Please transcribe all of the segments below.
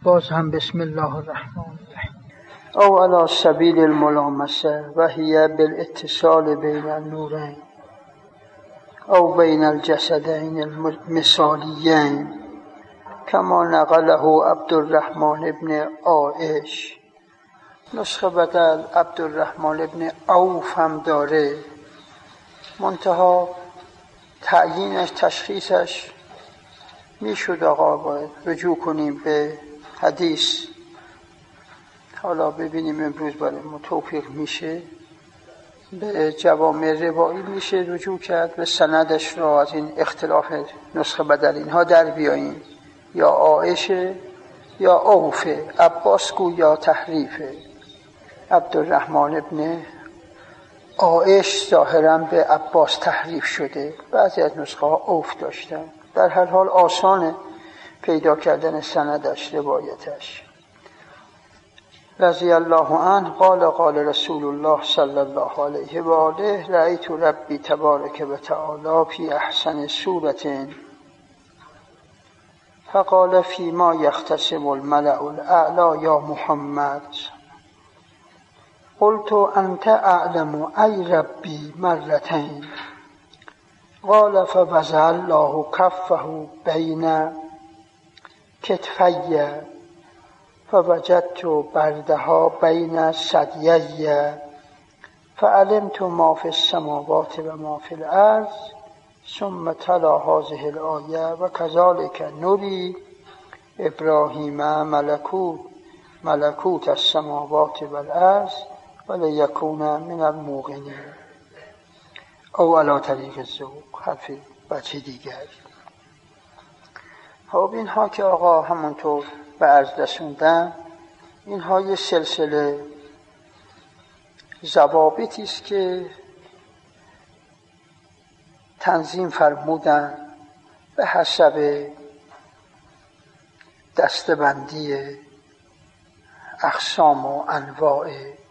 باز هم بسم الله الرحمن الرحیم. او علی سبیل الملامسه و هی بالاتصال بین النورین او بین الجسدین المثالیین کما نقله عبدالرحمن ابن عایش. نسخه بدل عبدالرحمن ابن عوف هم داره، منتها تعیینش تشخیصش میشد آقا باید رجوع کنیم به حدیث. حالا ببینیم امروز برای ما توفیق میشه، به جوامع روایی میشه رجوع کرد، به سندش را از این اختلاف نسخه بدل اینها در بیاییم. یا عایشه یا عوفه، عباس گو یا تحریفه. عبدالرحمن ابن عایش ظاهرا به عباس تحریف شده، بعضی از نسخه ها عوف داشتن. در هر حال آسانه پیدا کردن سندش، روایتش. رضی الله عنه قال قال رسول الله صلی الله علیه و آله رأیت ربی تبارک و تعالی فی احسن صورة فقال فيما يختصم الملأ الاعلی یا محمد. قلت انت اعلم ای ربی مرتين. قال فوضع الله كفه بين كتفي فوجدت بردها بين ثديي فعلمت ما في السماوات وما في الارض. ثم تلا هذه الآية وكذلك نري إبراهيم ملكوت السماوات والارض وليكون من الموقنين. او علی طریق الذوق، حرف بچه دیگر. خب اینها که آقا همونطور به عرض رسوندن، اینها یه سلسله ضوابطی است که تنظیم فرمودن به حسب دسته‌بندی اقسام و انواع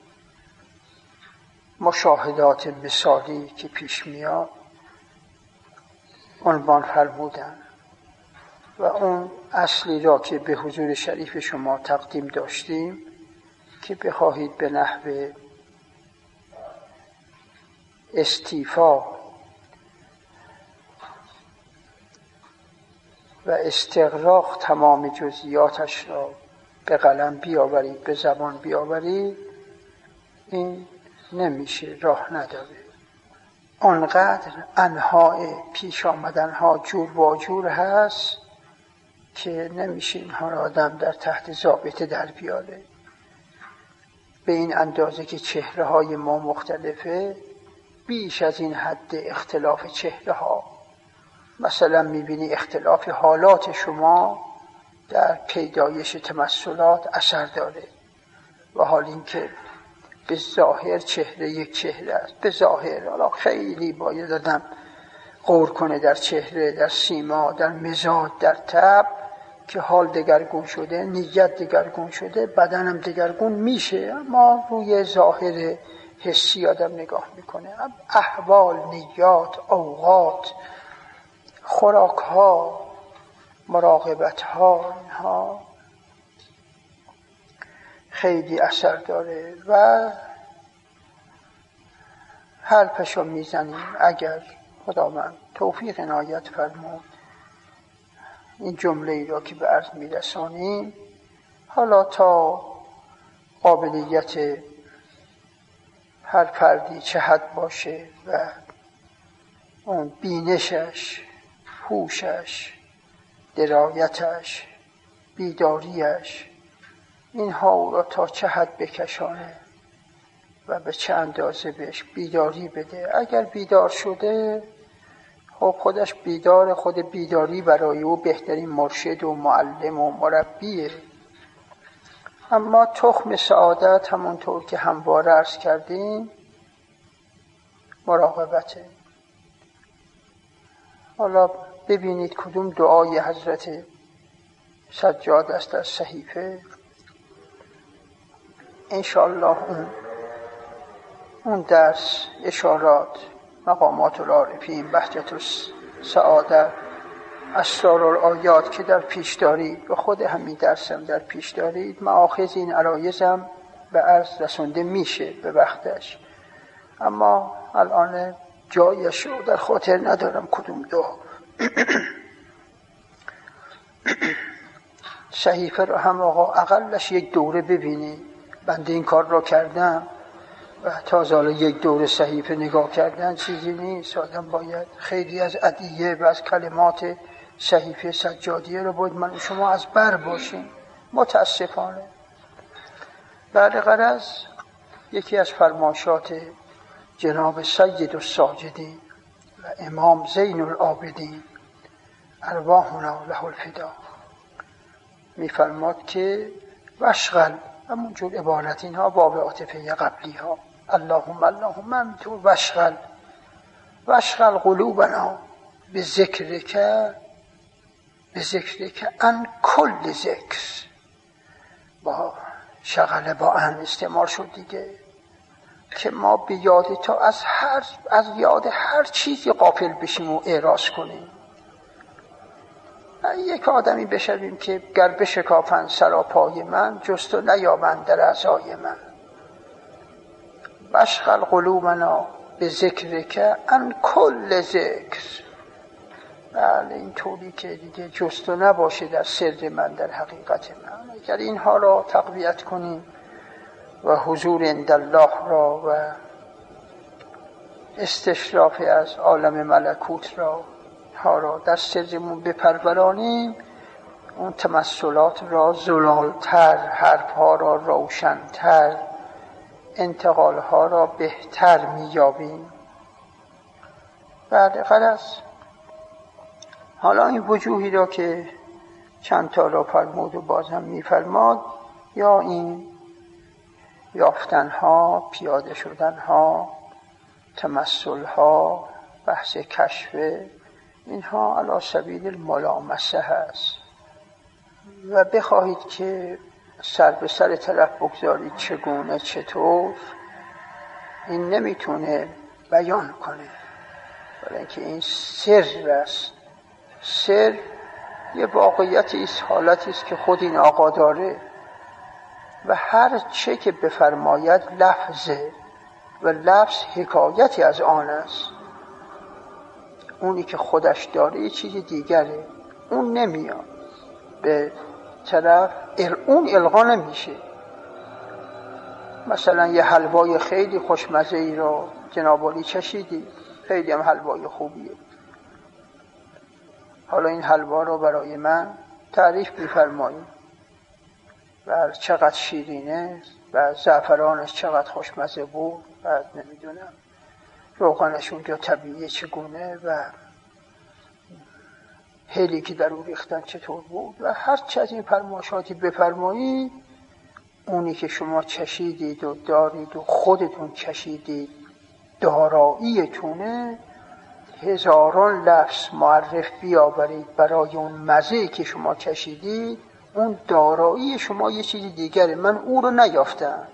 مشاهدات مثالی که پیش میاد عنوان فرمودن و اون اصلی را که به حضور شریف شما تقدیم داشتیم که بخواهید به نحو استیفا و استغراق تمام جزئیاتش را به قلم بیاورید، به زبان بیاورید، این نمیشه، راه نداره. آنقدر انواع پیش آمدنها جور و جور هست که نمیشه اینها را آدم در تحت ضابطه در بیاره. به این اندازه که چهره های ما مختلفه، بیش از این حد اختلاف چهره ها. مثلا میبینی اختلاف حالات شما در پیدایش تمثلات اثر داره، و حال اینکه به ظاهر چهره یک چهره است. به ظاهر حالا خیلی باید آدم غور کنه در چهره، در سیما، در مزاج، در طبع، که حال دگرگون شده، نیت دگرگون شده، بدنم دگرگون میشه. اما روی ظاهر حسی آدم نگاه میکنه، احوال، نیات، اوقات، خوراکها، مراقبتها، اینها خیلی اثر داره. و حرفشو میزنیم اگر خداوند توفیق عنایت فرمود این جمله ای را که به عرض میرسانیم، حالا تا قابلیت هر فردی چه حد باشه و اون بینشش، هوشش، درایتش، بیداریش، اینها او را تا چه حد بکشانه و به چه اندازه بهش بیداری بده. اگر بیدار شده، خب خودش بیدار، خود بیداری برای او بهترین مرشد و معلم و مربیه. اما تخم سعادت همونطور که همواره عرض کردیم مراقبته. حالا ببینید کدوم دعای حضرت سجاد است در صحیفه. انشاءالله اون درس، اشارات، مقامات العارفین، بهجت السعادت، اسرارالآیات که در پیش دارید و خود همین درسم در پیش دارید، مآخذ این عرایزم به عرض رسونده میشه به وقتش، اما الان جایش رو در خاطر ندارم کدوم دعا. صحیفه رو هم آقا اقلش یک دوره ببینید. بنده این کار را کردم و تازه حالا یک دوره صحیفه نگاه کردن چیزی نیست. آدم باید خیلی از ادعیه و از کلمات صحیفه سجادیه رو باید من شما از بر باشیم، متاسفانه. بعد غرض یکی از فرمایشات جناب سید الساجدین و امام زین العابدین ارواحنا له الفدا میفرماد که وشغل، همونجور عبارت اینها باب عاطفه قبلی ها، اللهم همینطور وشغل قلوبنا به ذکرک ان کل ذکر. با شغله با ان استعمال شد دیگه، که ما به یاد تا از یاد هر چیزی غافل بشیم و اعراض کنیم. یک آدمی بشویم که گر بشکافند سراپای من جست و نیابند در اعضای من. وشغل قلوبنا به ذکرک ان کل ذکر. بله این طوری که دیگه جست و نباشه در سر من، در حقیقت من. اگر اینها را تقویت کنیم و حضور عند الله را و استشراف از عالم ملکوت را در سرمون بپرورانیم، اون تمثلات را زلالتر، حرفها را روشنتر، انتقالها را بهتر میابیم. بعد غرض حالا این وجوهی را که چند تا را فرمود و باز هم میفرماد، یا این یافتنها، پیاده شدنها، تمثلها، بحث کشف، اینها علی سبیل الملامسه هست و بخواهید که سر به سر طرف بگذارید چگونه چطور، این نمیتونه بیان کنه، برای اینکه این سر است. سر یه واقعیتی است، حالتی است که خود این آقا داره و هر چه که بفرماید لفظه و لفظ حکایتی از آن است. اونی که خودش داره یه چیز دیگره، اون نمیاد به طرف، اون القا نمیشه. مثلا یه حلوای خیلی خوشمزه ای رو جناب علی چشیدی، خیلی هم حلوای خوبیه، حالا این حلوا رو برای من تعریف بفرمایید و چقدر شیرینه و زعفرانش چقدر خوشمزه بود و نمیدونم روغنش اونجا طبیعیه چگونه و هلی که در اون ریختن چطور بود و هر چه از این فرمایشاتی بفرمایید، اونی که شما چشیدید و دارید و خودتون چشیدید داراییتونه، هزاران لفظ معرف بیاورید برای اون مزه‌ای که شما چشیدید، اون دارایی شما یه چیزی دیگره. من او رو نیافتم،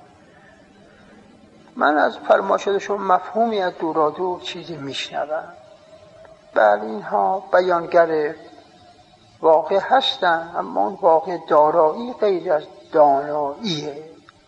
من از فرمایشات شما مفهومی از دورادور چیزی میشنوم. بله اینها بیانگر واقع هستن، اما اون واقع دارایی غیر از داناییه.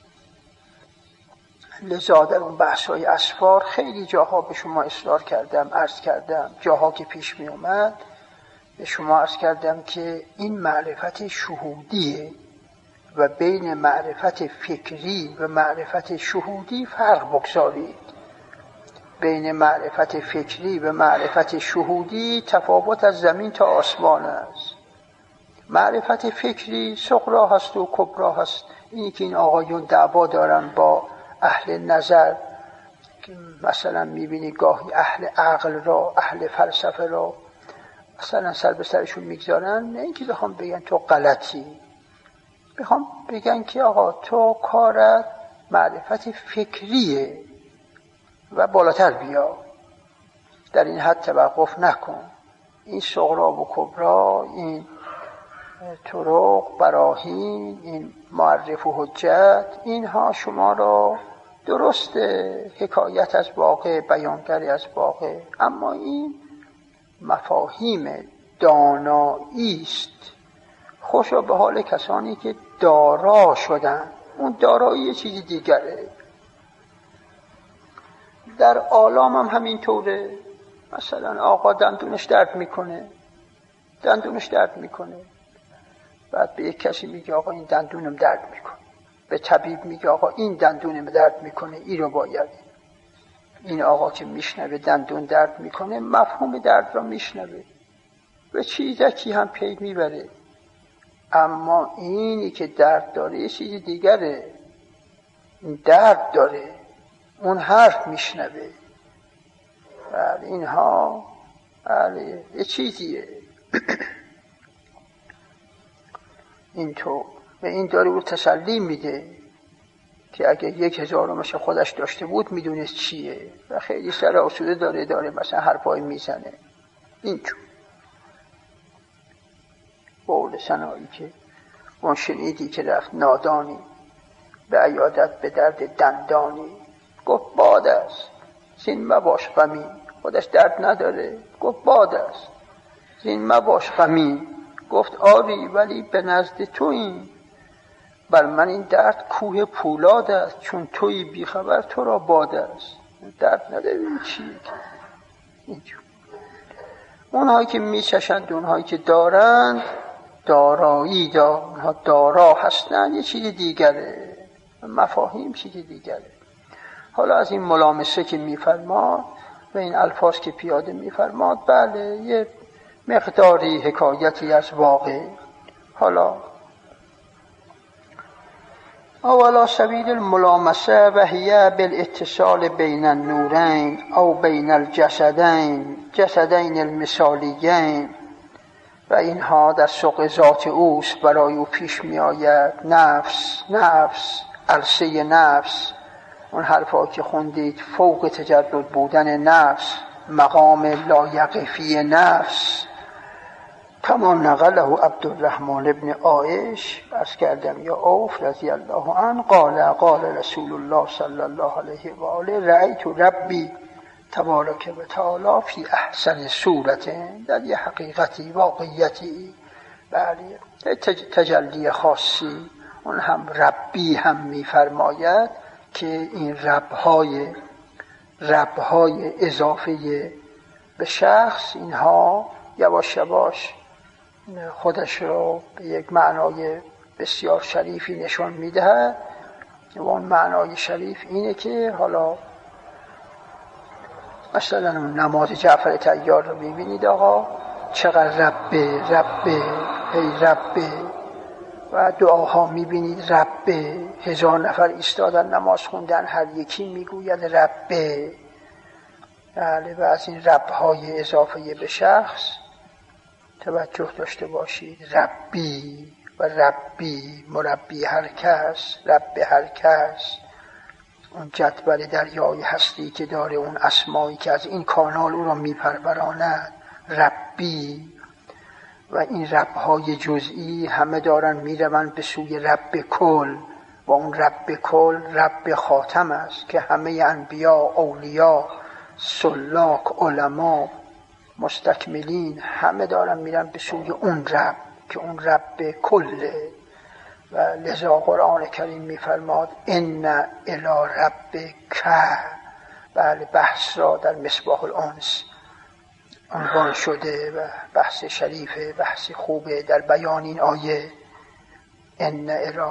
لذا در اون بحث‌های اسفار خیلی جاها به شما اصرار کردم، عرض کردم، جاها که پیش می اومد به شما عرض کردم که این معرفت شهودیه و بین معرفت فکری و معرفت شهودی فرق بگذارید. بین معرفت فکری و معرفت شهودی تفاوت از زمین تا آسمان است. معرفت فکری صغرا هست و کبرا هست. اینی که این آقایون دعوا دارن با اهل نظر، مثلا میبینی گاهی اهل عقل را، اهل فلسفه را مثلا سر به سرشون میگذارن، نه اینکه بخوام بگن تو غلطی، بخوام بگن که آقا تو کارت معرفت فکریه و بالاتر بیا، در این حد توقف نکن. این صغرا و کبرا، این طرق، براهین، این معرف و حجت، اینها شما را درست حکایت از واقع، بیانگری از واقع، اما این مفاهیم دانایی است. خوشا به حال کسانی که دارا شدن. اون دارایی یه چیزی دیگره. در عالم هم همینطوره. مثلا آقا دندونش درد میکنه، بعد به یک کسی میگه آقا این دندونم درد میکنه، به طبیب میگه آقا این دندونم درد میکنه، این رو باید. این آقا که میشنوه دندون درد میکنه مفهوم درد را میشنوه، به چیزکی هم پی میبره. اما اینی که درد داره یه چیزی دیگره. این درد داره، اون حرف میشنوه. بله اینها بله یه چیزیه. اینطور به این داره او تسلی میده که اگه 1000 خودش داشته بود میدونست چیه، و خیلی سر آسوده داره مثلا حرفای میزنه. اینطور قول سنایی که اون شنیدی که رفت نادانی به عیادت به درد دندانی، گفت باد است زین مباش غمی. خودش درد نداره، گفت باد است زین مباش غمی. گفت آری ولی به نزد تو این، بر من این درد کوه پولاد است، چون توی بیخبر تو را باد است. درد نداره این چیه؟ اینجور اونهایی که میچشند، اونهایی که دارند دارایی اونها دارا هستند، یه چیز دیگره، مفاهیم چیز دیگره. حالا از این ملامسه که میفرماد و این الفاظ که پیاده میفرماد، بله یه مقداری حکایتی از واقع. حالا اولا سبیل الملامسه و هی بالاتصال بین النورین او بین الجسدین المثالیین، و اینها در سوق ذات اوست، برای او پیش می آید. نفس عرصه نفس، اون حرفا که خوندید، فوق تجرد بودن نفس، مقام لایقفی نفس. کما نقله عبدالرحمن ابن عایش، از کردم یا عوف رضی الله عنه، قال رسول الله صلی الله علیه و آله رأیت ربی تبارک و تعالی فی احسن صورت، در یه حقیقتی واقعیتی، بله تجلی خاصی. اون هم ربی هم میفرماید که این ربهای اضافه به شخص، اینها یواش یواش خودش رو به یک معنای بسیار شریفی نشان میده. و اون معنای شریف اینه که حالا مثلا نماز جعفر طیار رو ببینید، آقا چقدر ربه و دعاها میبینید ربه، 1000 نفر ایستادن نماز خوندن، هر یکی میگوید ربه. بله، و از این ربهای اضافه به شخص توجه داشته باشید. ربی و ربی، مربی هر کس، رب هر کس، اون جدول دریای هستی که داره، اون اسمایی که از این کانال او را میپروراند، ربی. و این ربهای جزئی همه دارن میروند به سوی رب کل، و اون رب کل رب خاتم است که همه انبیا، اولیاء، سلاک، علما، مستکملین همه دارن میرن به سوی اون رب که اون رب کله. و لذا قرآن کریم میفرماد ان الی ربک، بله بحث را در مصباح الانس عنوان شده و بحث شریفه، بحث خوبه در بیان این آیه. ان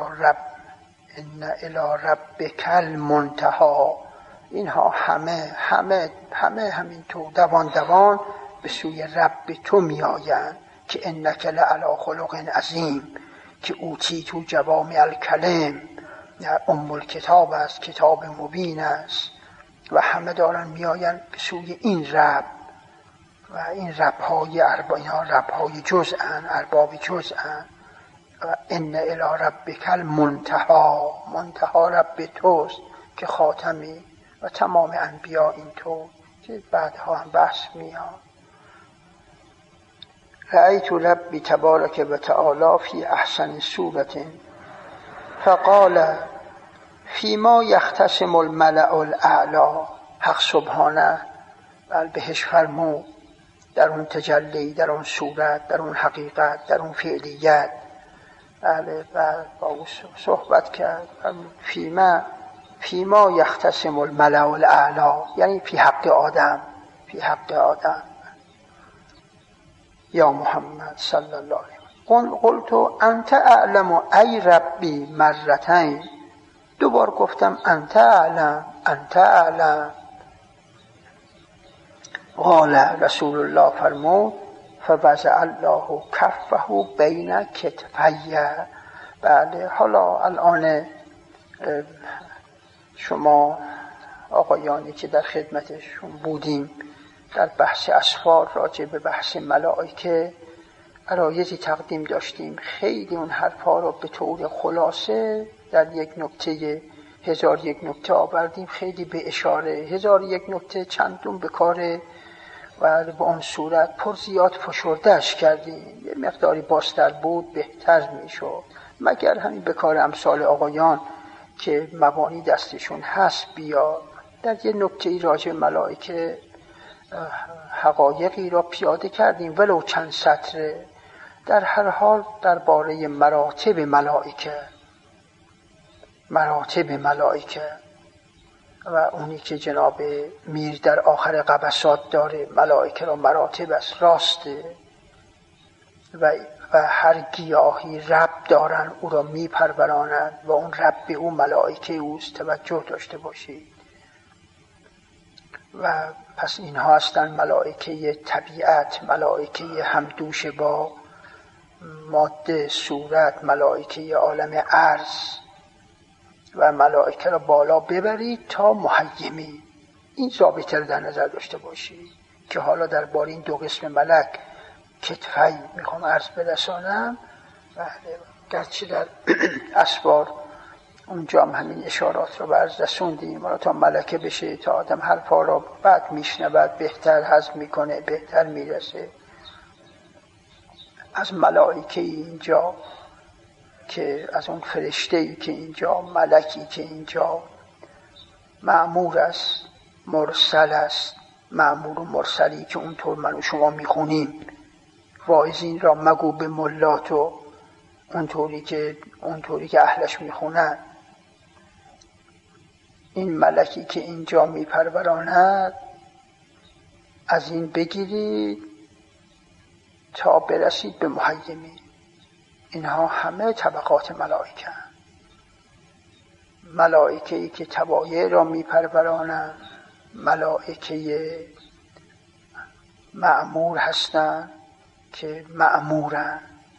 الی ربک المنتهی، اینها همه همینطور دوان به سوی رب تو می آیند که انک لعلی خلق عظیم، که اوتی تو جوامع الکلم، ام الکتاب است، کتاب مبین است. و همه دارن می آیند به سوی این رب، و این ربهای ربهای جزءن، ارباب جزءن. و ان الی ربک المنتهی، منتها رب توست که خاتمی، و تمام انبیا اینطور که بعدها هم بحث میاد. رأیت ربی تبارک و تعالی فی احسن صورت فقال فیما یختصم الملأ الاعلی. حق سبحانه بهش فرمود در اون تجلی، در اون صورت، در اون حقیقت، در اون فعلیت. بله با او صحبت کرد. فیما یختصم الملأ الاعلی، یعنی فی حق آدم، فی حق آدم. یا محمد صلی الله علیه و قلت انت اعلم ای ربی مرتين، دوبار گفتم انت اعلم، انت اعلم. قال رسول الله فرمود فوضع الله کفه بین کتفی. بله حالا الان شما آقایانی که در خدمتشون بودیم در بحث اسفار راجع به بحث ملائکه عرایضی تقدیم داشتیم، خیلی اون حرفا رو به طور خلاصه در یک نکته 1001 نکته آوردیم، خیلی به اشاره 1001 نکته چندون به کار و به اون صورت پر زیاد فشردهش کردیم. یه مقداری باستر بود بهتر میشد، مگر همین به کار امثال آقایان که مبانی دستشون هست بیاد در یه نکته راجع ملائکه حقایقی را پیاده کردیم ولو چند سطره. در هر حال درباره مراتب ملائکه و اونی که جناب میر در آخر قبسات داره، ملائکه را مراتب است، راسته و هر گیاهی رب دارن او را میپرورانند و اون رب او ملائکه اوست، توجه داشته باشید. و پس اینها هستن ملائکه طبیعت، ملائکه همدوش با ماده صورت، ملائکه عالم عرض. و ملائکه را بالا ببرید تا محیمی، این ضابطه رو در نظر داشته باشید که حالا درباره این دو قسم ملک کتفی میخوام عرض برسانم. گرچه در اسفار اونجا هم همین اشارات رو برز رسوندیم، حالا تا ملکه بشه، تا آدم حرفا رو بعد میشنود، بهتر هضم میکنه، بهتر میرسه. از ملائکه اینجا که از اون فرشته‌ای که اینجا، ملکی که اینجا مأمور است، مرسل است، مأمور و مرسلی که اونطور من و شما میخونیم، واعظین را مگو به ملات و اونطوری که اهلش میخونن. این ملکی که اینجا میپروراند از این بگیرید تا برسید به محیمی. اینها همه طبقات ملائکه هستند. ملائکه‌ای که طبایع را میپرورانند، ملائکه مأمور هستند که مأمورن.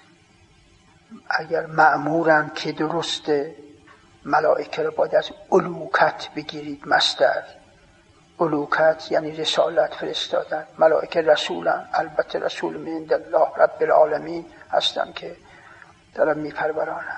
اگر مأمورن که درسته، ملائکه را باید از الوکت بگیرید، مصدر الوکت یعنی رسالت، فرستادن. ملائکه رسولن، البته رسول من عند الله رب العالمین هستن که دارن میپرورانن.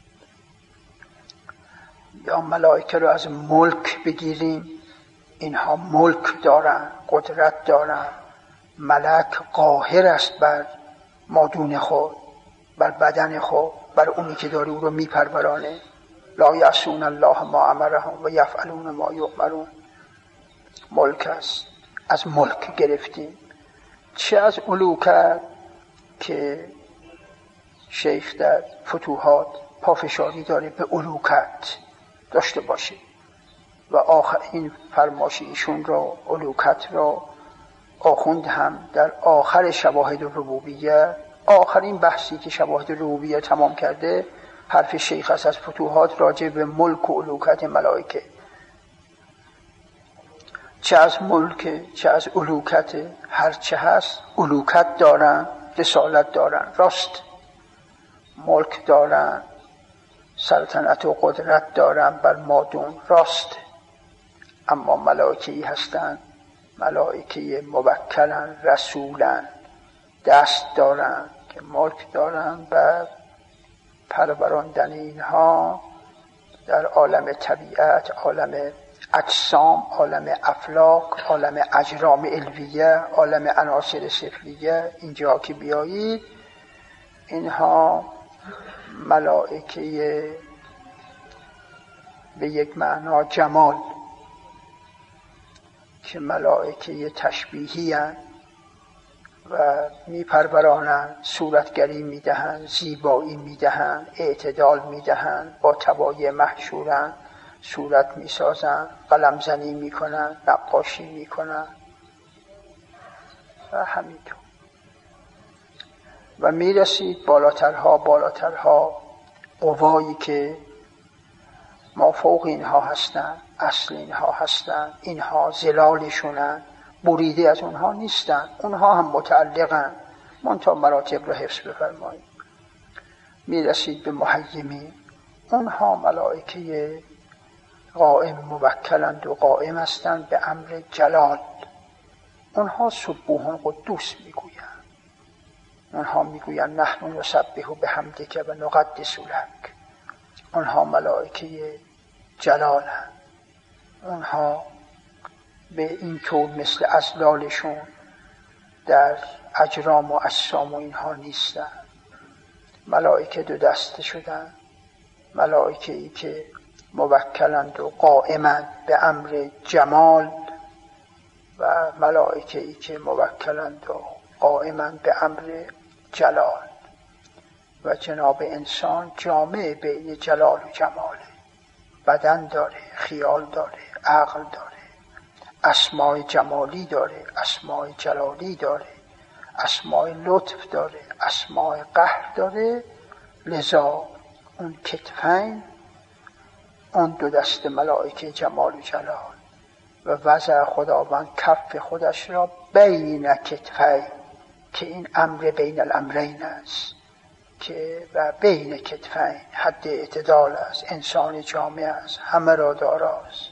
یا ملائکه رو از ملک بگیریم، اینها ملک دارن، قدرت دارن. ملک قاهر است بر مادون خود، بر بدن خود، بر اونی که داره او رو میپرورانه. لا یعصون الله ما امرهم و یفعلون ما یؤمرون. ملک است، از ملک گرفتیم. چه از الوکت که شیخ در فتوحات پافشاری داره به الوکت داشته باشه و آخر این فرماش ایشون را، الوکت را، آخوند هم در آخر شواهد ربوبیه، آخرین بحثی که شواهد ربوبیه تمام کرده، حرف شیخ است از فتوحات راجع به ملک و الوکت ملائکه. چه از ملک چه از الوکت، هر چه هست الوکت دارن، رسالت دارن، راست. ملک دارن، سلطنت و قدرت دارن بر مادون، راست. اما ملائکه‌ای هستن، ملائکه موکلن، رسولن، دست دارن که ملک دارن بر پروراندن اینها در عالم طبیعت، عالم اجسام، عالم افلاک، عالم اجرام علویه، عالم عناصر سفلیه. اینجا که بیایید اینها ملائکه به یک معنا جمال که ملائکه تشبیهی هستند و میپرورانند، صورتگری میدهند، زیبایی میدهند، اعتدال میدهند، با طبایع محشورند، صورت میسازند، قلمزنی میکنند، نقاشی میکنند و همینطور و میرسید بالاترها قوایی که ما فوق اینها هستند، اصل اینها هستند، اینها زلالشونند، بریده از اونها نیستند، اونها هم متعلقند، منتها مراتب را حفظ بفرمایید. میرسید به محیمین، اونها ملائکه قائم موکلند و قائم هستند به امر جلال. اونها سبوح قدوس میگویند، اونها میگویند نحن نسبح بحمدک و نقدس لک. اونها ملائکه جلالند، اونها به این طور مثل ازلالشون در اجرام و اجسام و اینها نیستن. ملائکه دو دسته شدن، ملائکه ای که موکلند و قائمند به امر جمال و ملائکه ای که موکلند و قائمند به امر جلال. و جناب انسان جامع بین جلال و جماله، بدن داره، خیال داره، عقل داره، اسماء جمالی داره، اسماء جلالی داره، اسماء لطف داره، اسماء قهر داره. لذا اون کتفین، اون دو دست ملائکه جمال و جلال و وضع خداوند کف خودش را بین کتفین، که این امر بین الامرین است، که و بین کتفین حد اعتدال است، انسان جامع است، همه را داراست.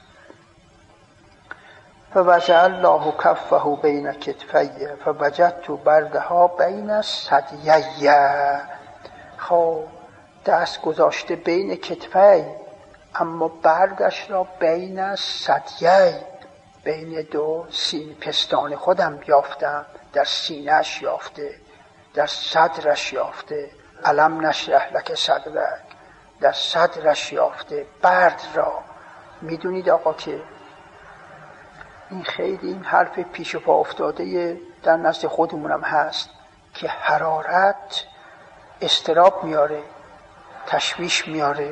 فوضع الله کفه بین کتفی فوجدت بردها بین ثدیی. خب دست گذاشته بین کتفی، اما بردش را بین ثدیی، بین دو سینه پستان خودم یافتم، در سینه‌اش یافته، در صدرش یافته. الم نشرح لک صدرک، در صدرش یافته برد را. میدونید آقا که این خیلی این حرف پیش پا افتاده در نزد خودمونم هست که حرارت اضطراب میاره، تشویش میاره.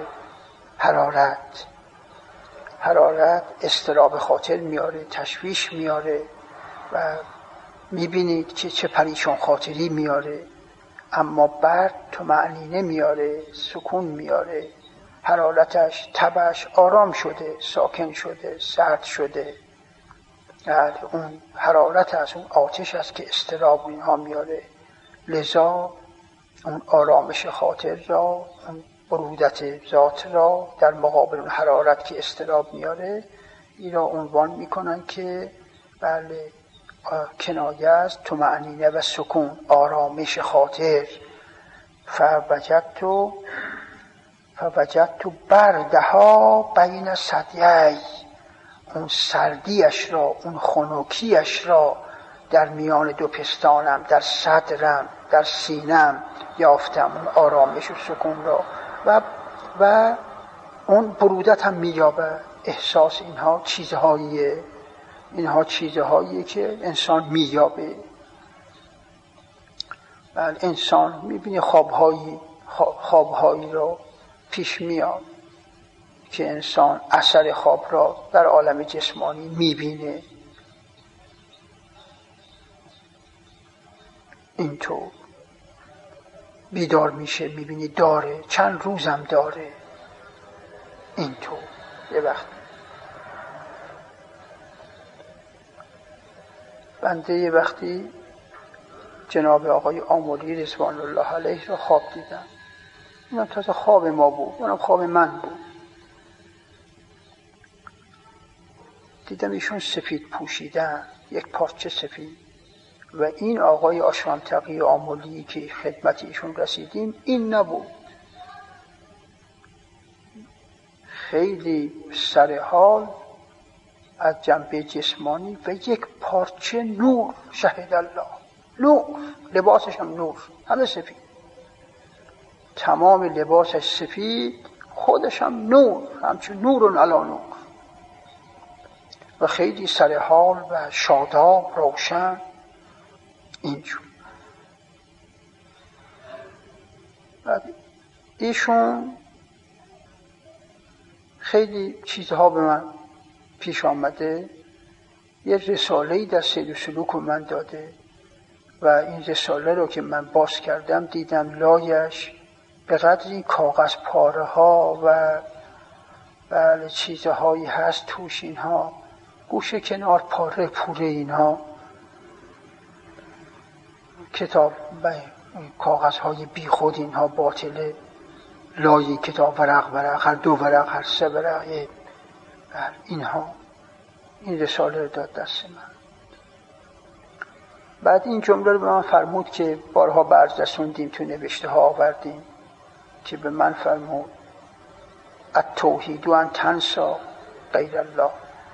حرارت اضطراب خاطر میاره، تشویش میاره و میبینید که چه پریشان خاطری میاره. اما برد طمأنینه میاره، سکون میاره. حرارتش، تبش آرام شده، ساکن شده، سرد شده. اون حرارت از اون آتش است که اضطراب اینها میاره. لذا اون آرامش خاطر را، اون برودت ذات را در مقابل اون حرارت که اضطراب میاره، این را عنوان میکنن که بله کنایه از طمأنینه و سکون، آرامش خاطر. فوجدت بردها بین ثدیی، اون سردیش را، اون خنکیش را در میان دو پستانم، در صدرم، در سینم یافتم، اون آرامش و سکون را و اون برودت هم می‌یابه. احساس اینها چیزهاییه که انسان می‌یابه. بله انسان می‌بینه خوابهایی را پیش میاد که انسان اثر خواب را در عالم جسمانی می‌بینه. اینطور بیدار میشه، می‌بینی داره، چند روزم داره. اینطور یه وقت بنده یه وقتی جناب آقای آملی رضوان الله علیه را خواب دیدم. اونم تازه خواب ما بود، اونم خواب من بود. دیدم ایشون سفید پوشیدن، یک پارچه سفید، و این آقای آشرام تقی آملی که خدمت ایشون رسیدیم این نبود. خیلی سرحال از جنبه جسمانی و یک پارچه نور، شهد الله، نور، لباسش هم نور، همه سفید، تمام لباسش سفید، خودش هم نور، همچون نورون علی نور، و خیلی سرحال و شاداب، روشن. اینجور. ایشون خیلی چیزها به من پیش آمده. یه رساله‌ای در سیر و سلوک به من داده و این رساله رو که من باز کردم دیدم لایش به قدری کاغذ پاره ها و بله چیزهایی هست توش، اینها گوشه کنار پاره پوره، اینها کتاب کاغذ های بی خود، اینها باطله. لای کتاب ورق هر 2 ورق هر 3 ورق اینها. این رساله رو داد دست من. بعد این جمله رو به من فرمود که بارها برز رسوندیم تو نوشته ها آوردیم که به من فرمود التوحید ان تنسى غیر الله.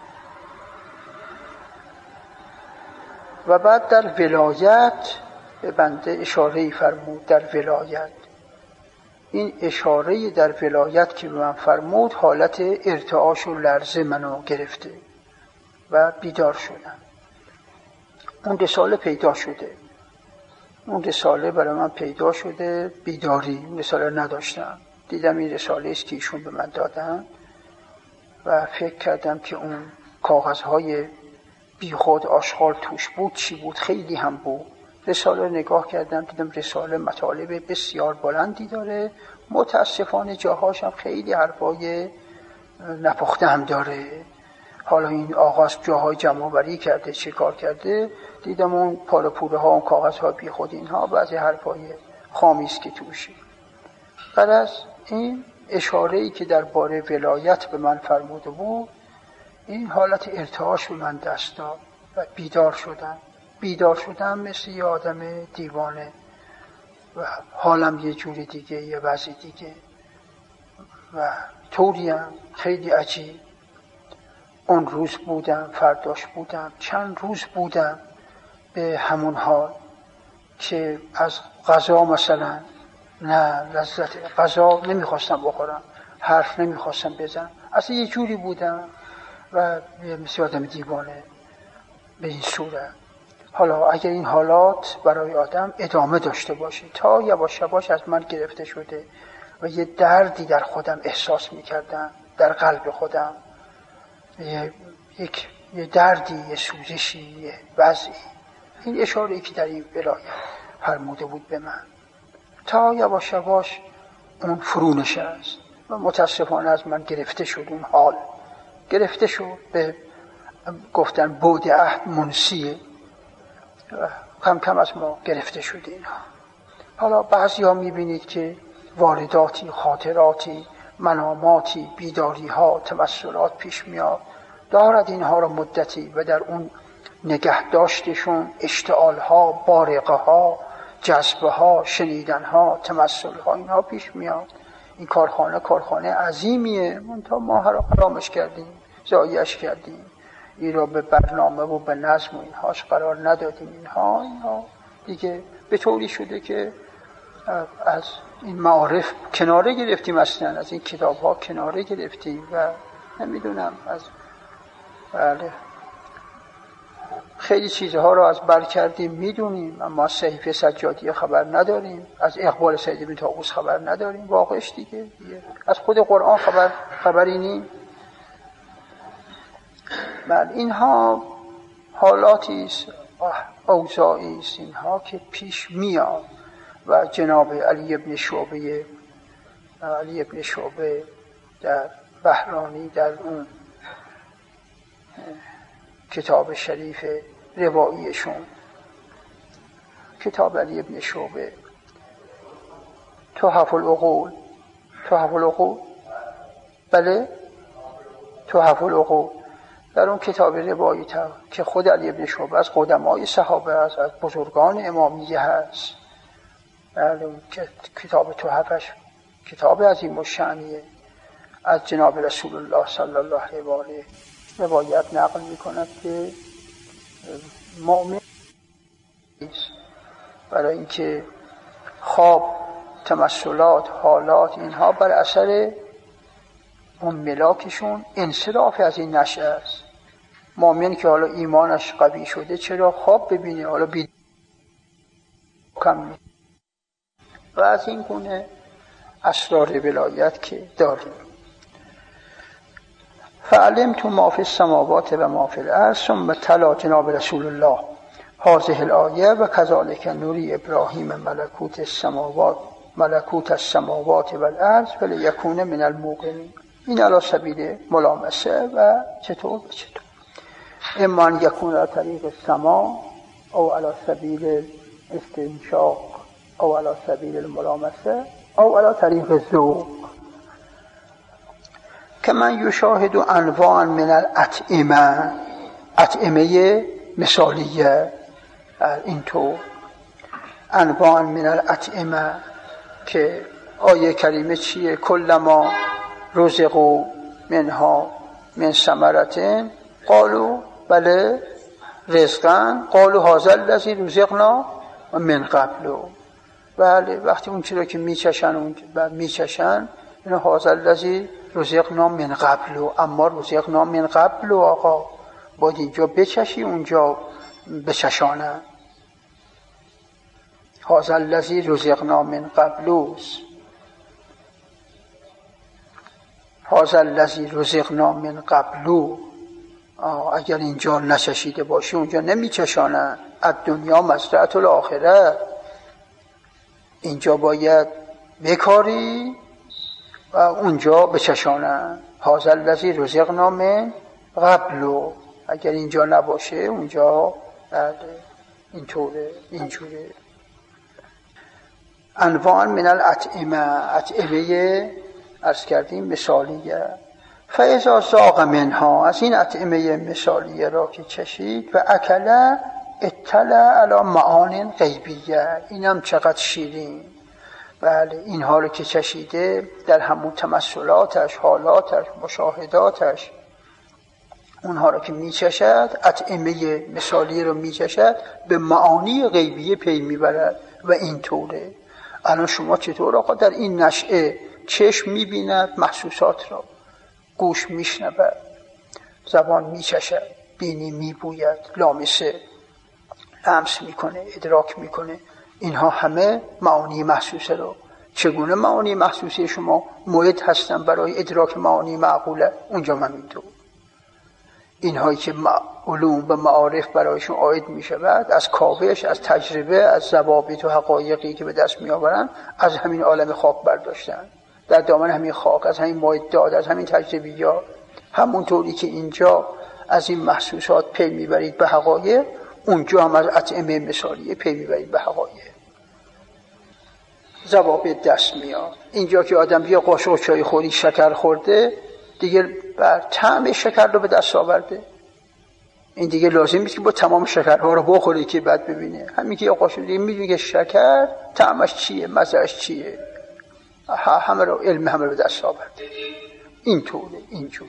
و بعد در ولایت به بنده اشاره‌ای فرمود. در ولایت، این اشاره در ولایت که به من فرمود حالت ارتعاش و لرزه منو گرفته و بیدار شدم. اون رساله پیدا شده، اون رساله برای من پیدا شده. بیداری اون رساله نداشتم، دیدم این رساله است که ایشون به من دادن و فکر کردم که اون کاغذهای بی خود آشغال توش بود چی بود. خیلی هم بود. رساله نگاه کردم دیدم رساله مطالب بسیار بلندی داره. متاسفانه جاهاش هم خیلی حرفای نپخته هم داره. حالا این آغاز جاهای جمع‌آوری کرده چه کار کرده، دیدم اون پاره پوره ها، اون کاغذ ها بی خود، اینها بعضی حرفای خامی است که توشه. غرض این اشاره‌ای که درباره ولایت به من فرموده بود، این حالت ارتعاش به من دست داد و بیدار شدم مثل یه آدم دیوانه و حالم یه جوری دیگه، یه وضع دیگه و طوریم خیلی عجیب. اون روز بودم، فرداش بودم، چند روز بودم به همون حال که از غذا مثلا نه لذت غذا نمیخواستم بخورم، حرف نمیخواستم بزنم، اصلا یه جوری بودم و مثل آدم دیوانه به این صورت. حالا اگر این حالات برای آدم ادامه داشته باشه تا یواش یواش از من گرفته شده و یه دردی در خودم احساس میکردم، در قلب خودم یه دردی، یه سوزشی، یه وضعی. این اشاره‌ای که در این ولایت فرموده بود به من، تا یواش یواش اون فرو نشست و متاسفانه از من گرفته شد. اون حال گرفته شد، به گفتن بعد عهد منسیه، کم کم از ما گرفته شده اینها. حالا بعضی ها میبینید که وارداتی، خاطراتی، مناماتی، بیداری ها، تمثلات پیش میاد، دارد اینها را مدتی و در اون نگه داشتشون اشتعال ها، بارقه ها، جذبه ها، شنیدن ها، تمثل ها، اینها پیش میاد. این کارخانه عظیمیه، منتها ما حرامش کردیم، ضایعش کردیم، این را به برنامه و به نظم و اینهاش قرار ندادیم. اینها دیگه به طوری شده که از این معارف کناره گرفتیم، اصلا از این کتاب ها کناره گرفتیم و نمیدونم از بله خیلی چیزها را از بر کردیم، میدونیم، اما از صحیفه سجادیه خبر نداریم، از اقبال سید بن طاووس خبر نداریم. واقعش دیگه از خود قرآن خبری نیم. بله اینها حالاتی است، اوضاعی است اینها که پیش میاد و جناب علی ابن شعبه در بهرانی در اون کتاب شریف رواییشون، کتاب علی ابن شعبه تحف العقول، بله تحف العقول، در اون کتاب روایی که خود علی ابن شعبه از قدمای صحابه است، از بزرگان امامیه هست، بله کتاب تحفش کتاب عظیم الشأنیه، از جناب رسول الله صلی الله علیه و آله روایت نقل می‌کند که مؤمن برای اینکه خواب، تمثلات، حالات اینها بر اثر اون ملاکشون انصراف از این نشأه است. مؤمن که حالا ایمانش قوی شده چرا خواب ببینه، حالا محکم می و از این گونه اسرار ولایت که داریم. فعلمت ما فی السماوات و ما فی الارض ثم تلا جناب رسول الله هذه الآیه و کذالک نوری ابراهیم ملکوت السماوات و الارض فلیکون من الموقنین. این علی سبیل ملامسه و چطور اما ان یکون علی طریق السماع او علی سبیل استنشاق او علی سبیل الملامسه او علی طریق الذوق که من یشاهد انواع من الاطعمه، اطعمه مثالیه، اینطور انواع من الاطعمه که آیه کریمه چیه؟ کلما رزقوا منها من ثمرة قالوا بله رزقا قالوا هذا الذی رزقنا من قبل. بله وقتی اون چیزی که میچشن اینو هذا الذی رزقنا من قبل، اما رزقنا من قبل آقا باید اینجا بچشی اونجا بچشانه. هذا الذی رزقنا من قبل، هذا الذی رزقنا من قبل. اگر اینجا نچشیده باشی اونجا نمیچشانه. الدنیا مزرعة الاخره، اینجا باید بکاری و اونجا بچشانه. هذا الذی رزقنا من قبل، اگر اینجا نباشه اونجا اینجوره. انواع من الاطعمه، اطعمه عرض کردیم مثالیه. فاذا ذاق منها، از این اطعمه مثالیه را که چشید و اکل اطلع علی معان غیبیه، اینم چقدر شیرین. بله اینها رو که چشیده در همون تمثلاتش، حالاتش، مشاهداتش، اونها رو که میچشد، اطعمه مثالی رو میچشد، به معانی غیبیه پی میبرد و اینطوره. الان شما چطور آقا در این نشعه چشم میبیند محسوسات را، گوش میشنود، زبان میچشد، بینی میبوید، لامسه لمس میکنه، ادراک میکنه، اینها همه معانی محسوسه رو. چگونه معانی محسوسه شما موعد هستن برای ادراک معانی معقوله؟ اونجا من اینطور. اینهایی که علوم و معارف برایشون عاید میشود از کاوش، از تجربه، از ضوابط و حقایقی که به دست میآورن، از همین عالم خاک برداشتن، در دامن همین خاک، از همین موعدات، از همین تجربیات. همونطوری که اینجا از این محسوسات پی میبرید به حقایق، اونجا هم از اطعمه مثالیه پی میبرید به حقایق. ضوابط دست میاد. اینجا که آدم یه قاشق چای خوری شکر خورده، دیگه بر طعم شکر رو به دست آورده. این دیگه لازم نیست که با تمام شکرها رو بخوری که بعد ببینه. همین که یه قاشق دیگه میدونی که شکر طعمش چیه، مزهش چیه، همه رو علم همه رو به دست آورده. اینجوره.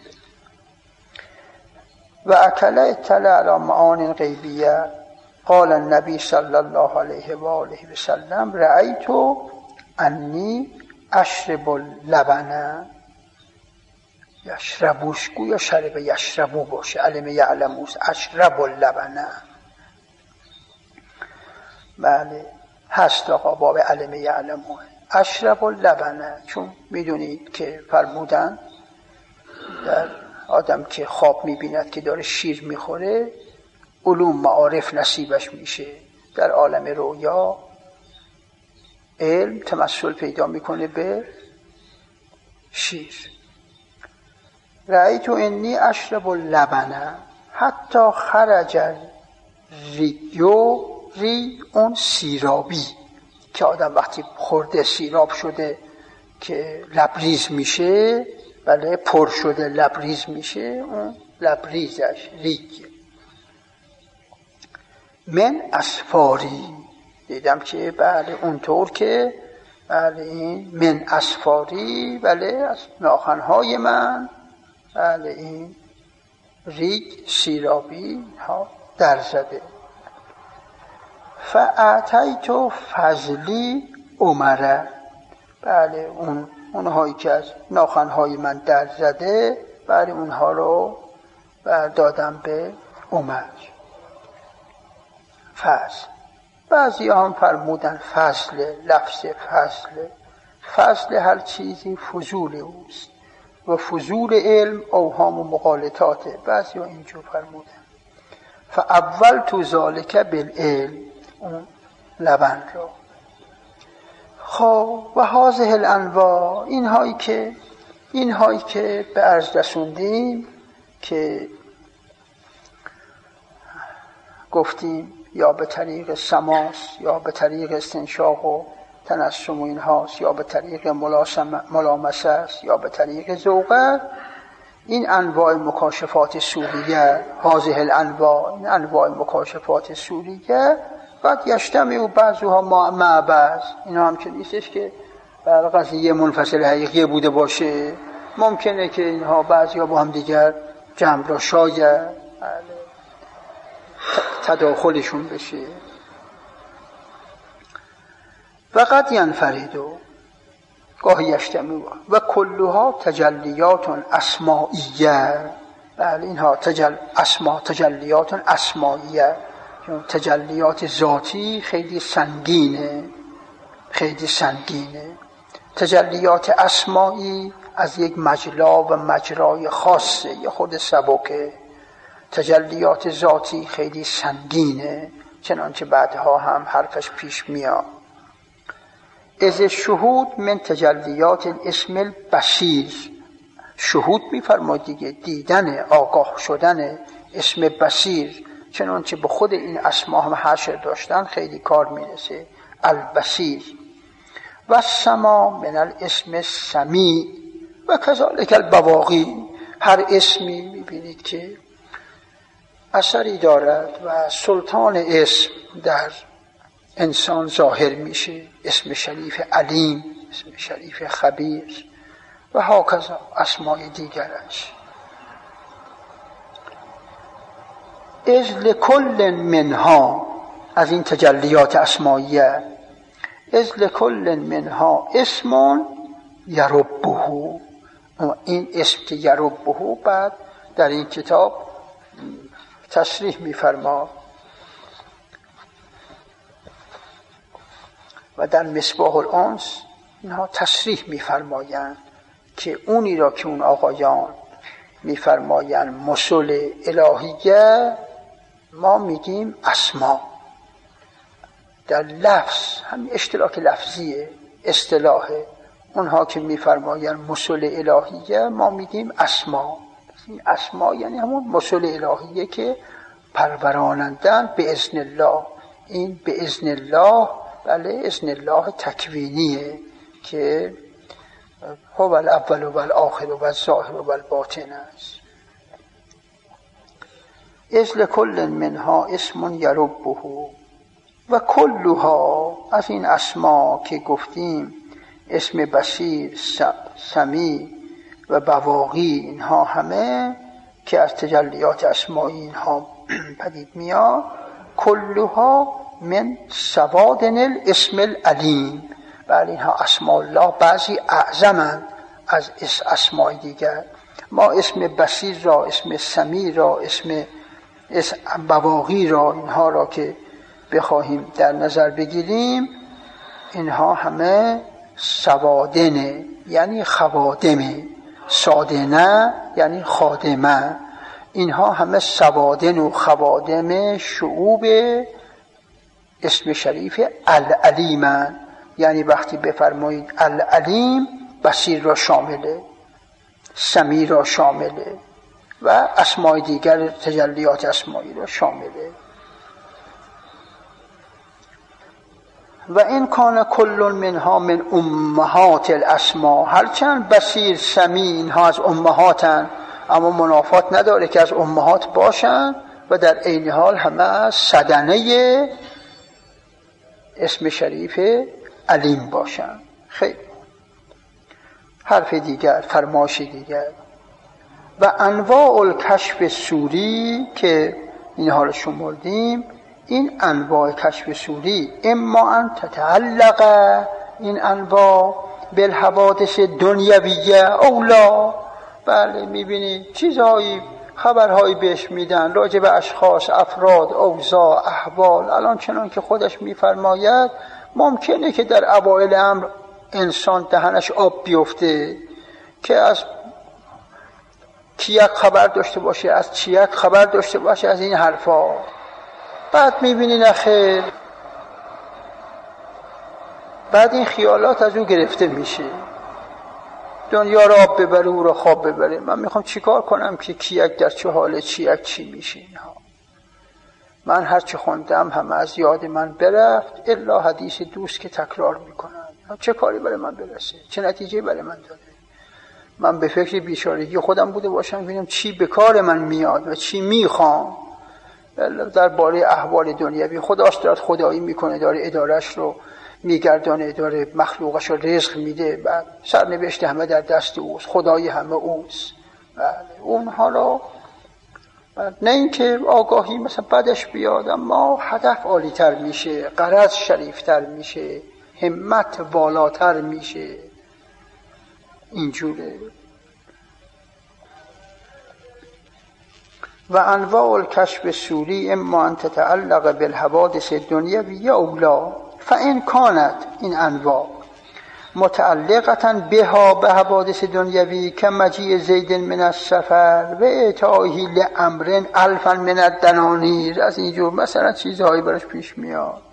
و اکل اطلع علی معان غیبیه. قال النبی صلی الله علیه و آله و سلم رأیت انی اشرب اللبن، یشربوش گویا شرب یشربو باشه، علم یعلموس، اشرب اللبن. بله هست آقا باب علم یعلموه، اشرب اللبن. چون میدونید که فرمودن در آدم که خواب میبیند که داره شیر میخوره، علوم معارف نصیبش میشه. در عالم رویا علم تمثل پیدا میکنه به شیر. رأیت انی اشرب اللبن حتی خرج ری اون سیرابی، که آدم وقتی خورده سیراب شده که لبریز میشه، بله پر شده لبریز میشه، اون لبریزش ریگ. من اسفاری، دیدم که بله اونطور که بله این من اسفاری، بله از ناخنهای من، بله این ریگ سیرابی ها در زده. فاعطیت فضلی عمره، بله اونهایی که از ناخنهای من در زده، بله اونها رو دادم به عمر. فضل بعضی هم فرمودن فضل، لفظ فضل هر چیزی فضول اوست و فضول علم اوهام و مغالطاته. بعضی ها اینجور فرمودن. فاول تو ذالک بالعلم، اون لبن را. خب و هذه الانواع، اینهایی که به عرض رسوندیم که گفتیم یا به طریق سماس یا به طریق استنشاق و تنسم و اینهاست یا به طریق ملامسه است یا به طریق ذوقه، این انواع مکاشفات سوریه، هذه الانواع، این انواع مکاشفات سوریه قد یجتمع بعضها مع بعض. اینا هم که نیستش که بر قضیه منفصل حقیقی بوده باشه، ممکنه که اینها بعضیا با هم دیگر جمع را شاید تداخلشون بشه. و قد ینفردو، گاهی یجتمع و کلها تجلیات اسمائیه. بله اینها تجلیات اسمائیه، تجلیات ذاتی خیلی سنگینه. تجلیات اسمائی از یک مجلا و مجرای خاصه، یه خود سبکه. تجلیات ذاتی خیلی سنگینه، چنانچه بعدها هم حرفش پیش میاد. از شهود من تجلیات الاسم البصیر، شهود میفرماید دیگه، دیدن، آگاه شدن اسم بصیر، چنانچه به خود این اسما هم حشر داشتن خیلی کار میرسه. البصیر و السما من الاسم السمیع و کذالک البواقی. هر اسمی میبینید که اثری دارد و سلطان اسم در انسان ظاهر میشه. اسم شریف علیم، اسم شریف خبیر و هاکذا اسمای دیگرش. از لکل منها، از این تجلیات اسماییه، از لکل منها اسم یربه. این اسم که یربه بعد در این کتاب تصریح میفرما و در مصباح الانس اینها تصریح میفرمایند که اونی را که اون آقایان میفرمایند مصول الهیه، ما میگیم اسما. در لفظ همین اشتراک لفظیه، اصطلاحه. اونها که میفرمایند مصول الهیه، ما میگیم اسما. این اسما یعنی همون مصول الهیه که پرورانندن به اذن الله. این به اذن الله، بله اذن الله تکوینیه که هو الاول و الاخر و الظاهر و الباطن است. از لکل منها اسم یربه و کلها، از این اسما که گفتیم اسم بصیر، سمیع و بواقی، اینها همه که از تجلیات اسمایی اینها پدید میاد، کلها من سوادن الاسم العلیم. بله اینها اسماء الله بعضی اعظمند از اسماء دیگر. ما اسم بصیر را، اسم سمیع را، اسم بواقی را، اینها را که بخواهیم در نظر بگیریم، اینها همه سوادنه یعنی خوادمه، سادنه یعنی خادمه. اینها همه سوادن و خوادم شعوب اسم شریف العلیمن. یعنی وقتی بفرمایید العلیم، بصیر را شامله، سمیع را شامله و اسمای دیگر تجلیات اسمایی را شامله. و این کان کل منها من امهات الاسما، هرچند بصیر، سمیع اینها از امهاتن، اما منافات نداره که از امهات باشن و در عین حال همه از صدنه اسم شریف علیم باشن. خیلی حرف دیگر، فرماش دیگر. و انواع الکشف سوری که اینها رو شمردیم، این انواع کشف سوری اما ان تتعلق، این انواع بالحوادث دنیویه اولا. بله میبینید چیزهایی خبرهایی بهش میدن راجع به اشخاص، افراد، اوضاع، احوال. الان چنان که خودش میفرماید ممکنه که در اوایل امر انسان دهنش آب بیفته که از کیک خبر داشته باشه، از چیک خبر داشته باشه، از این حرفا. بعد میبینی نخیر، بعد این خیالات از او گرفته میشه، دنیا را آب ببره او را خواب ببره. من میخوام چیکار کنم که کیک در چه حاله، چیک چی میشه اینها. من هر چه خوندم همه از یاد من برفت الا حدیث دوست که تکرار میکنن. چه کاری برای من برسه، چه نتیجه برای من داده. من به فکر بیچارگی خودم بوده باشم ببینم چی به کار من میاد و چی میخوام. در باره احوال دنیوی خداست دارد خدایی میکنه، داره ادارش رو میگردانه، داره مخلوقش رو رزق میده، بعد سرنوشت همه در دست اوست، خدای همه اوست. اونها رو نه اینکه آگاهی مثلا بدش بیاد، اما هدف عالی تر میشه، غرض شریفتر میشه، همت بالاتر میشه. اینجوره. و انواع الکشف السوری اما ان تتعلق بالحوادث الدنیویه او لا، فان کانت این انواع متعلقة بها به حوادث دنیوی که مجیء زید من السفر و اعطائه لامر الفا من الدنانیر، از اینجور مثلا چیزهایی براش پیش میاد،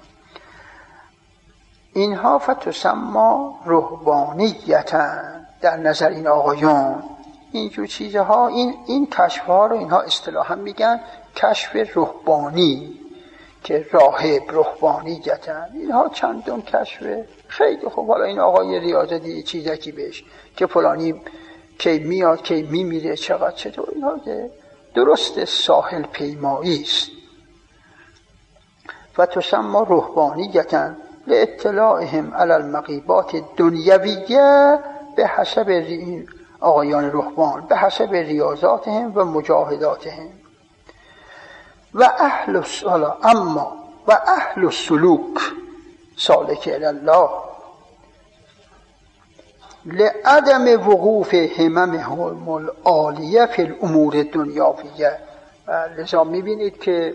اینها فتسمى رهبانیتا. در نظر این آقایان اینجور چیزها، این کشفها رو اینها اصطلاحا میگن کشف رهبانی، که راهب رهبانیتا. اینها چندون کشف خیلی خوب. حالا این آقای ریاضتی چیزکی بهش که فلانی کی میاد کی میمیره چقدر چطور، اینها که درست ساحل پیمایی است. و تسمى رهبانیتا لاطلاعهم علی المغیبات الدنیویه به حسب آقایان رهبان، به حسب ریاضاتهم و مجاهداتهم. و اهل الصلاة اما و اهل السلوک سالک الی الله لعدم وقوف هممهم العالیه فی الامور الدنیویه. لذا میبینید که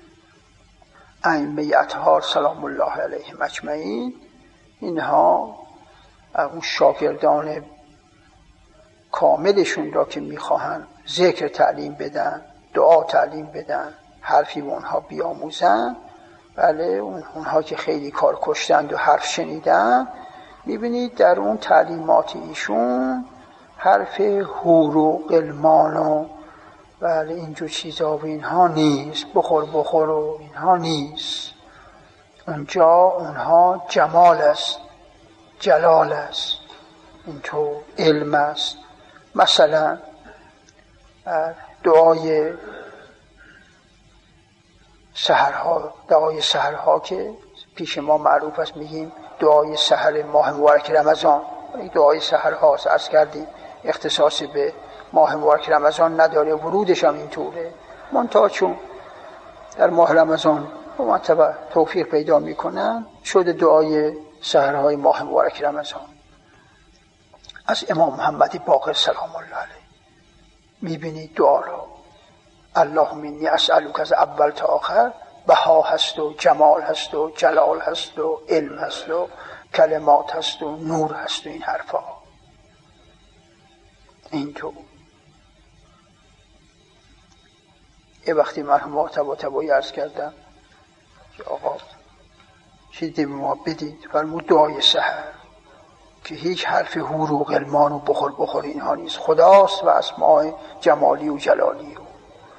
ائمه اطهار سلام الله علیهم اجمعین، اینها اون شاگردان کاملشون را که میخواهن ذکر تعلیم بدن، دعا تعلیم بدن، حرفی به اونها بیاموزن، بله اونها که خیلی کار کشتند و حرف شنیدن، میبینید در اون تعلیمات ایشون حرف حور و غلمان و بله اینجور چیزا و اینها نیست، بخور و اینها نیست. اونجا اونها جمال است، جلال است، اینطور علم است. مثلا دعای سحرها که پیش ما معروف است، میگیم دعای سحر ماه مبارک رمضان. دعای سحرهاست، عرض کردیم اختصاص به ماه مبارک رمضان نداره، ورودش هم اینطوره، منتها چون در ماه رمضان مرتبه توفیق پیدا میکنن شده دعای سحرهای ماه مبارک رمضان. از امام محمد باقر سلام الله علیه میبینید دعا را اللهم انی اسألک از اول تا آخر بها هست و جمال هست و جلال هست و علم هست و کلمات هست و نور هست و این حرفا. اینطور یه وقتی مرحوم تبایی عرض کردم که آقا چیزی به ما بدید، فرمود دعای سحر که هیچ حرف حور و غلمان و بخور اینها نیست، خداست و اسماء جمالی و جلالی و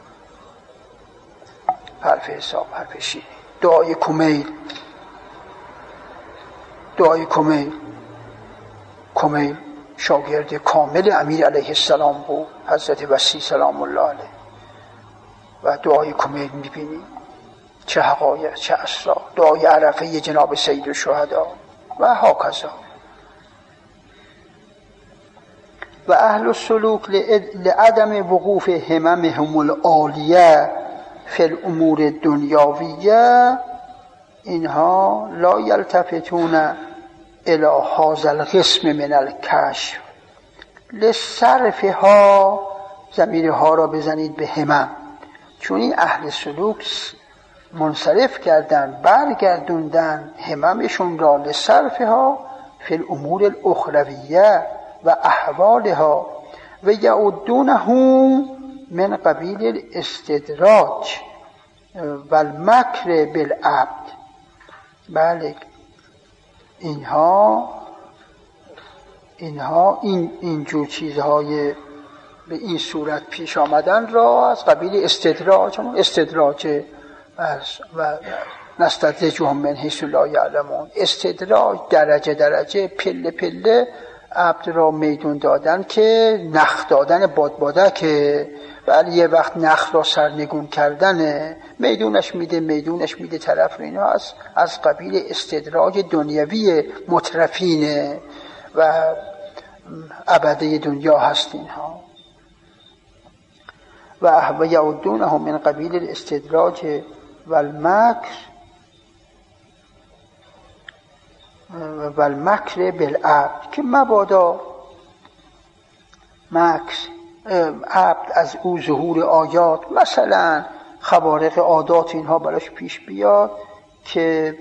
حرف حساب، حرف شیری. دعای کمیل شاگرد کامل امیر علیه السلام بود، حضرت وصی سلام الله علیه. و دعای کمیل میبینی چه حقایق، چه اسرار. دعای عرفه جناب سید الشهدا و هاکذا. و اهل السلوک لعدم وقوف هممهم العالیه فی الامور الدنیویه، اینها لا یلتفتون الی هذا القسم من الکشف لصرفها ضمیرها را بزنید به همم، چون این اهل سلوک منصرف کردن، برگردوندن هممشون را لصرفها فی الامور الاخرویه و احوالها و یعدونه من قبیل الاستدراج و المکر بالعبد. بله، اینجور چیزهای به این صورت پیش آمدن را از قبیل استدراج و نستدرجهم من حیث لا یعلمون، استدراج درجه پله پله عبد را میدون دادن که نخ دادن بادبادکه، ولی یه وقت نخ را سرنگون کردنه، میدونش میده طرف رو. اینا از قبیل استدراج دنیوی مترفینه و ابده دنیا هست اینها. و یعدونه من قبیل الاستدراج و المکر بالعبد، که مبادا مکر عبد از او ظهور آیات، مثلا خوارق عادات اینها براش پیش بیاد که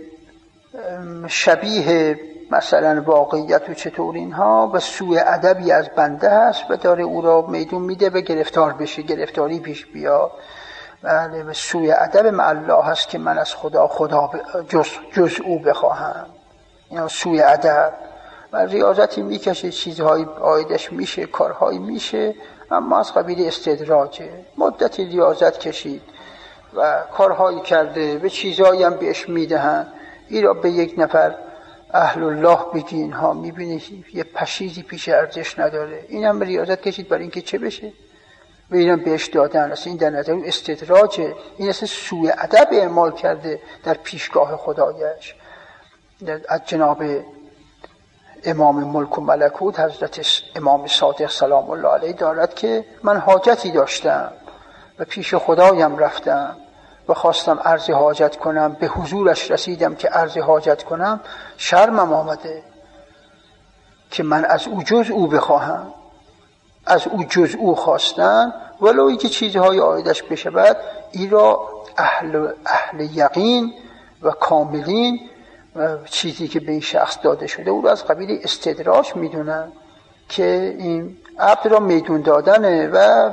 شبیه مثلا واقعیت و چطور اینها و سوء ادبی از بنده هست و داره او را میدون میده و گرفتاری پیش بیاد. بله، و سوء ادب مع الله هست که من از خدا جز او بخواهم، اینا سوء ادب. و ریاضتی میکشه، چیزهای آیدش میشه، کارهایی میشه، اما از قبیل استدراجه. مدتی ریاضت کشید و کارهایی کرده، به چیزهایی هم بهش میدهن، این را به یک نفر اهل الله بگی، اینها میبینی یه پشیزی پیش ارزش نداره، این هم ریاضت کشید برای اینکه چه بشه، و این هم بهش دادن. اصلا این در نظر استدراجه، این اصلا سوء ادب اعمال کرده در پیشگاه خدایش. از جناب امام ملک و ملکوت حضرت امام صادق سلام الله علیه دارد که من حاجتی داشتم و پیش خدایم رفتم و خواستم عرض حاجت کنم، به حضورش رسیدم که عرض حاجت کنم، شرمم آمده که من از او جز او بخواهم. از او جز او خواستن ولو اینکه چیزهای آیدش بشود، این را اهل یقین و کاملین چیزی که به این شخص داده شده او را از قبیل استدراج میدونن که این عبد را میدون دادنه و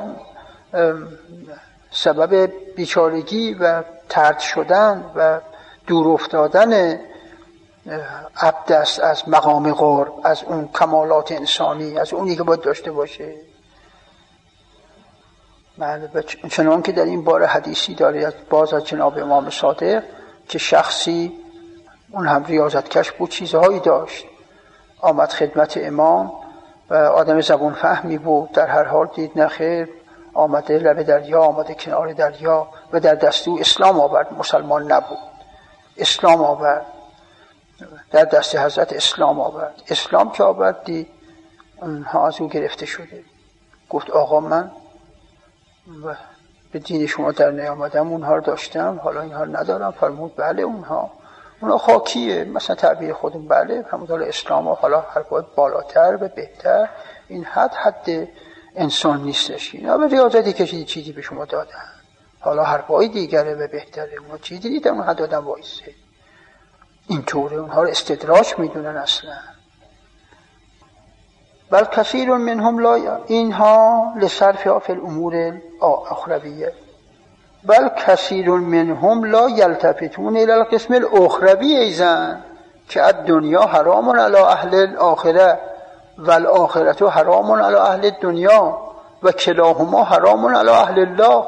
سبب بیچارگی و طرد شدن و دور افتادن عبد است از مقام قرب، از اون کمالات انسانی، از اونی که باید داشته باشه. چنان که در این باره حدیثی داره باز از جناب امام صادق که شخصی اون هم ریاضتکش بود، چیزهایی داشت، آمد خدمت امام و آدم زبون فهمی بود، در هر حال دید نخیر، آمده لب دریا، آمده کنار دریا و در دست او اسلام آورد. مسلمان نبود، اسلام آورد، در دست حضرت اسلام آورد. اسلام که آورد دید اونها از او گرفته شده، گفت آقا من به دین شما در نیامدم، اونها رو داشتم، حالا اینها رو ندارم. فرمود بله اونها خاکیه، مثلا تعبیر خودم، بله همون حالا اسلام و حالا هر باید بالاتر و بهتر، این حد انسان نیستش. اینا به ریاضتی کشیدی چیزی به شما دادن، حالا هر باید دیگره و بهتره، اون چیزی دیدن اون حد دادن وایسه. این طوره، اونها رو استدراج میدونن اصلا. بل کثیر منهم لا، اینها لصرفها فی الامور الاخرویه، بل کثیر منهم لا یلتفتون الی القسم الاخروی ایضا که الدنیا حرام علی اهل الاخره و الاخره حرام علی اهل الدنیا و کلاهما حرام علی اهل الله.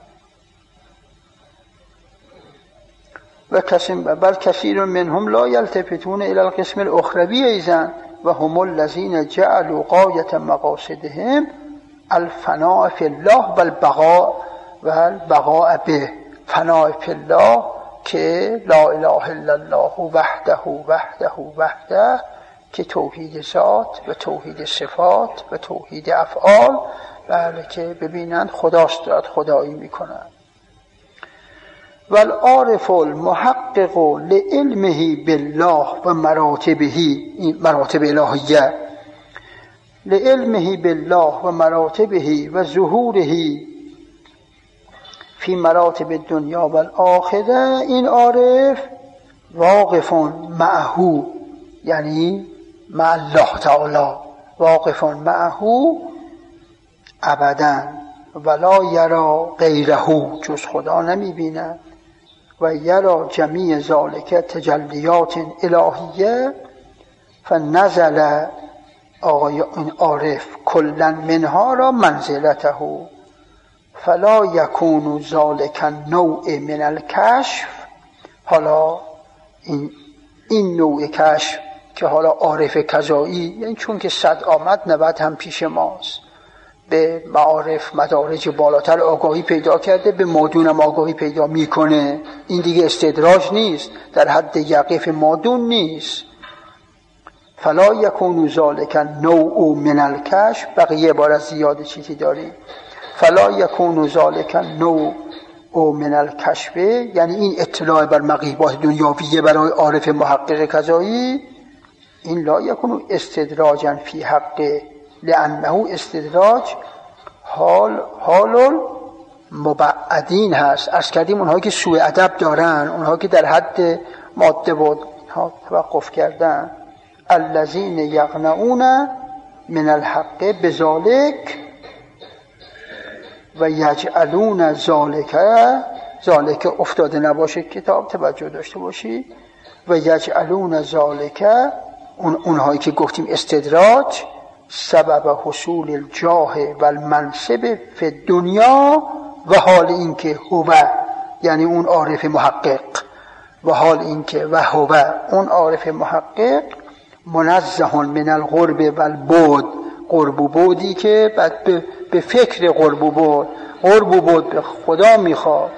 بل کثیر منهم لا یلتفتون الی القسم الاخروی ایضا و هم الذین جعلوا غایة مقاصدهم الفناء فی الله و البقاء به. فناء فی الله که لا اله الا الله وحده که توحید ذات و توحید صفات و توحید افعال، بله، که ببینند خداست دارد خدایی میکنند. والعارف المحقق لعلمه بالله و مراتبه، این مراتب الهیه، لعلمه بالله و مراتبه و ظهوره فی مراتب دنیا و الاخره، این عارف واقف معه، یعنی مع الله تعالی، واقف معه ابدا، ولا یرا غیره، جز خدا نمی بیند، و یرا جمیع ذالک تجلیات الهیه، فنزل آقای این عارف کلا منها را منزلته، فلا یکون ذالک نوع من الکشف. حالا این نوع کشف که حالا عارف کذایی، یعنی چون که 100 آمد 90 هم پیش ماست، به معارف مدارج بالاتر آگاهی پیدا کرده، به مادونم آگاهی پیدا میکنه. این دیگه استدراج نیست، در حد یقف مادون نیست. فلا یکون ذالک نوع من الکشف، بقیه عبارت زیاده چیزی داری. فلا یکون ذالک نوع من الکشف، یعنی این اطلاع بر مغیبات دنیاویه برای عارف محقق کذایی، این لا یکون استدراجا فی حقه، لانه استدراج حال مبعدین هست. عرض کردیم اونهایی که سوء ادب دارن، اونهایی که در حد ماده و توقف کردن، الذین یقنعون من الحق بذالک و یجعلون ذالک افتاده نباشه کتاب، توجه داشته باشی، و یجعلون ذالک، اونهایی که گفتیم استدراج، سبب حصول الجاه و المنصب فی دنیا، و حال اینکه هو، یعنی اون عارف محقق، و حال اینکه و هو اون عارف محقق، منزه من القرب و البعد، قرب و بعدی که بعد به فکر قرب و بعد به خدا میخواد،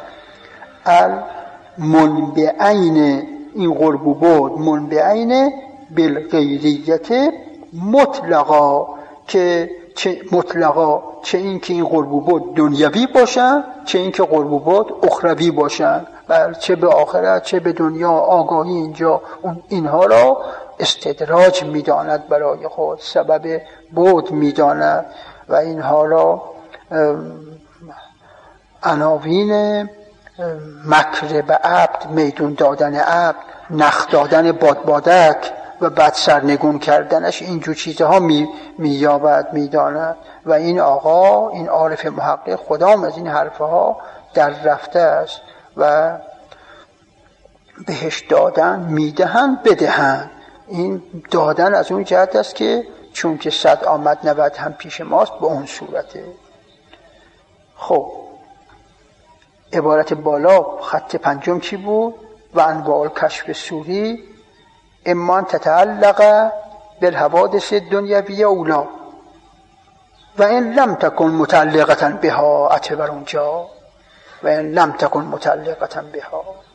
المنبعین، این قرب و بعد منبعین بالغیریت مطلقا، که چه این که این قرب و بعد دنیوی باشن، چه این که قرب و بعد اخروی باشن، چه به آخرت چه به دنیا آگاهی اینجا اینها را استدراج میداند برای خود، سبب بعد میداند، و اینها را عناوین مکر به عبد، میدون دادن عبد، نخ دادن بادبادک و بعد سرنگون کردنش، اینجور چیزها مییابد میداند. و این آقا، این عارف محقق، خدام از این حرفها در رفته است و بهش دادن میدهند بدهند. این دادن از اون جهت است که چون که 100 آمد 90 هم پیش ماست، به اون صورته. خب عبارت بالا خط پنجم چی بود؟ و انواع الکشف سوری اما تتعلق بالحوادث دنیویه اولا و این لم تکن متعلقتا بها، اعتبر اونجا و این لم تکن متعلقتا بها.